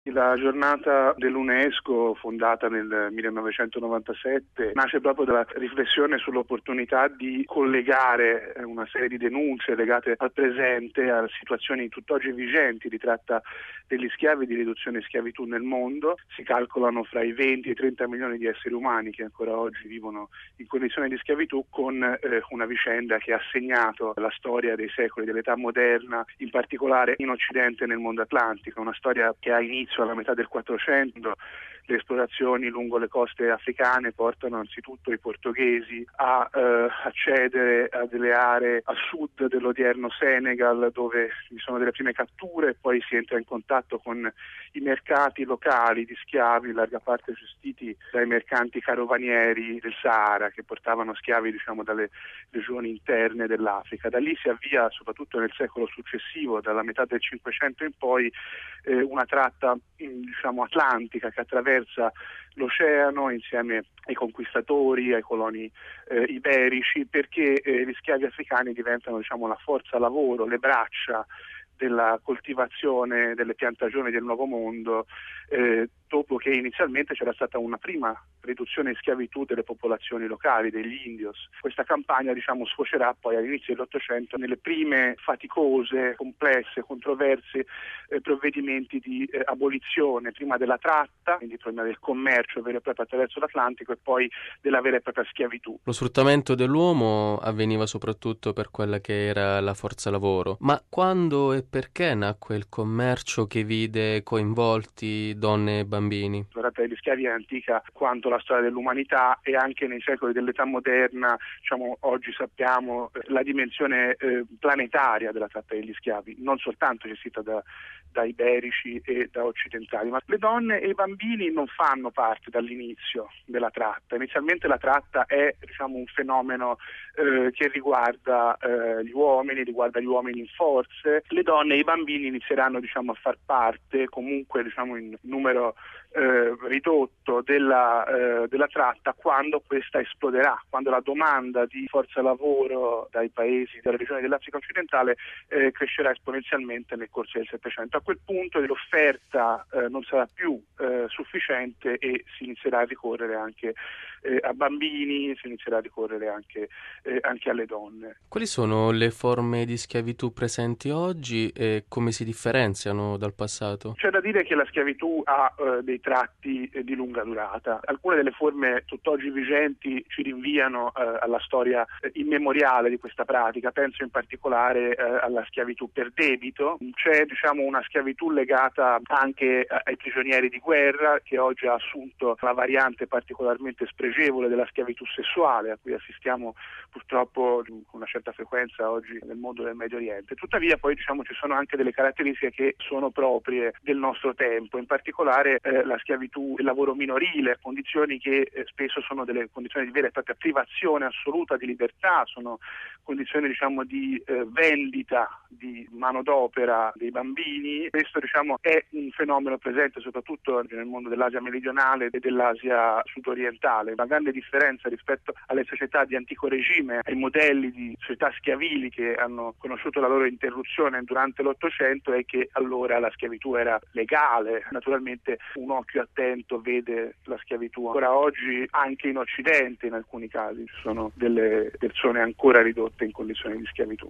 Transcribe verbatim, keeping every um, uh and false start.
La giornata dell'UNESCO, fondata nel millenovecentonovantasette, nasce proprio dalla riflessione sull'opportunità di collegare una serie di denunce legate al presente, a situazioni tutt'oggi vigenti di tratta degli schiavi e di riduzione di schiavitù nel mondo. Si calcolano fra i venti e i trenta milioni di esseri umani che ancora oggi vivono in condizioni di schiavitù, con eh, una vicenda che ha segnato la storia dei secoli dell'età moderna, in particolare in Occidente e nel mondo atlantico, una storia che ha inizio alla metà del Quattrocento. Le esplorazioni lungo le coste africane portano anzitutto i portoghesi a eh, accedere a delle aree a sud dell'odierno Senegal, dove vi sono delle prime catture, e poi si entra in contatto con i mercati locali di schiavi, in larga parte gestiti dai mercanti carovanieri del Sahara, che portavano schiavi, diciamo, dalle regioni interne dell'Africa. Da lì si avvia, soprattutto nel secolo successivo, dalla metà del Cinquecento in poi, eh, una tratta diciamo atlantica che attraversa l'oceano insieme ai conquistatori, ai coloni eh, iberici, perché eh, gli schiavi africani diventano, diciamo, la forza lavoro, le braccia della coltivazione delle piantagioni del Nuovo Mondo, eh, dopo che inizialmente c'era stata una prima riduzione in schiavitù delle popolazioni locali, degli indios. Questa campagna, diciamo, sfocerà poi all'inizio dell'Ottocento nelle prime faticose, complesse, controverse eh, provvedimenti di eh, abolizione, prima della tratta, quindi prima del commercio vero e proprio attraverso l'Atlantico, e poi della vera e propria schiavitù. Lo sfruttamento dell'uomo avveniva soprattutto per quella che era la forza lavoro, ma quando e perché nacque il commercio che vide coinvolti donne e bambini? La tratta degli schiavi è antica quanto la storia dell'umanità, e anche nei secoli dell'età moderna, diciamo, oggi sappiamo la dimensione eh, planetaria della tratta degli schiavi, non soltanto gestita da, da iberici e da occidentali, ma le donne e i bambini non fanno parte dall'inizio della tratta. Inizialmente la tratta è, diciamo, un fenomeno eh, che riguarda eh, gli uomini, riguarda gli uomini in forze. Le donne e i bambini inizieranno, diciamo, a far parte, comunque, diciamo, in numero eh, ridotto della, eh, della tratta, quando questa esploderà, quando la domanda di forza lavoro dai paesi delle regioni dell'Africa occidentale eh, crescerà esponenzialmente nel corso del Settecento. A quel punto l'offerta eh, non sarà più eh, sufficiente e si inizierà a ricorrere anche eh, a bambini, si inizierà a ricorrere anche, eh, anche alle donne. Quali sono le forme di schiavitù presenti oggi e come si differenziano dal passato? C'è da dire che la schiavitù ha eh, dei tratti eh, di lunga durata. Alcune delle forme tutt'oggi vigenti ci rinviano eh, alla storia eh, immemoriale di questa pratica. Penso in particolare eh, alla schiavitù per debito. C'è, diciamo, una schiavitù legata anche ai prigionieri di guerra, che oggi ha assunto una variante particolarmente spregevole della schiavitù sessuale, a cui assistiamo purtroppo con una certa frequenza oggi nel mondo del Medio Oriente. Tuttavia poi, diciamo, ci sono anche delle caratteristiche che sono proprie del nostro tempo, in particolare eh, la schiavitù del lavoro minorile, condizioni che eh, spesso sono delle condizioni di vera e propria privazione assoluta di libertà, sono condizioni, diciamo, di eh, vendita di manodopera dei bambini. Questo, diciamo, è un fenomeno presente soprattutto nel mondo dell'Asia meridionale e dell'Asia sudorientale. La grande differenza rispetto alle società di antico regime, ai modelli di società schiavili che hanno conosciuto la loro interruzione durante l'Ottocento, è che allora la schiavitù era legale. Naturalmente un occhio attento vede la schiavitù ancora oggi anche in Occidente, in alcuni casi ci sono delle persone ancora ridotte in condizioni di schiavitù.